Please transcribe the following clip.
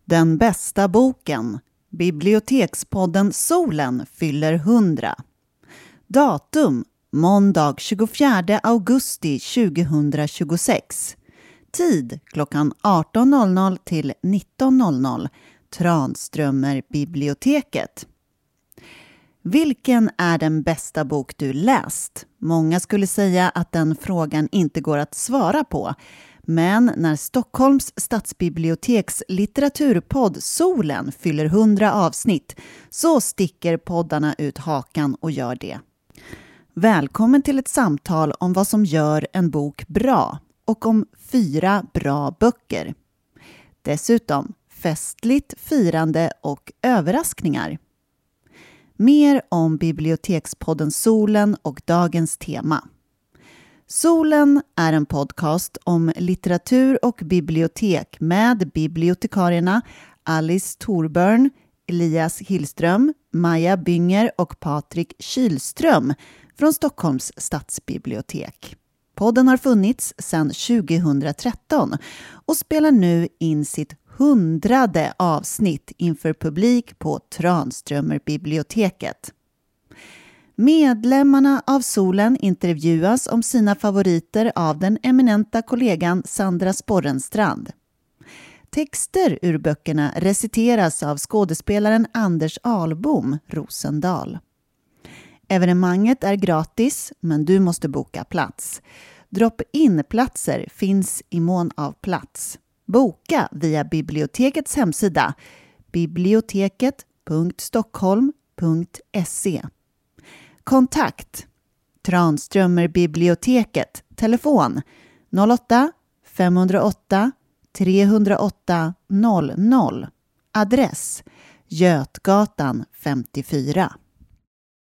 Den bästa boken. Bibliotekspodden Solen fyller 100. Datum: måndag 24 augusti 2026. Tid klockan 18.00 till 19.00. Tranströmer biblioteket. Vilken är den bästa bok du läst? Många skulle säga att den frågan inte går att svara på. Men när Stockholms stadsbiblioteks litteraturpodd Solen fyller 100 avsnitt så sticker poddarna ut hakan och gör det. Välkommen till ett samtal om vad som gör en bok bra och om 4 bra böcker. Dessutom festligt firande och överraskningar. Mer om bibliotekspodden Solen och dagens tema. Solen är en podcast om litteratur och bibliotek med bibliotekarierna Alice Thorburn, Elias Hillström, Maja Bynger och Patrik Kylström från Stockholms stadsbibliotek. Podden har funnits sedan 2013 och spelar nu in sitt 100:e avsnitt inför publik på Tranströmer biblioteket. Medlemmarna av Solen intervjuas om sina favoriter av den eminenta kollegan Sandra Sporrenstrand. Texter ur böckerna reciteras av skådespelaren Anders Ahlbom, Rosendal. Evenemanget är gratis, men du måste boka plats. Drop-in-platser finns i mån av plats. Boka via bibliotekets hemsida biblioteket.stockholm.se. Kontakt Tranströmer biblioteket, telefon 08 508 308 00. Adress Götgatan 54.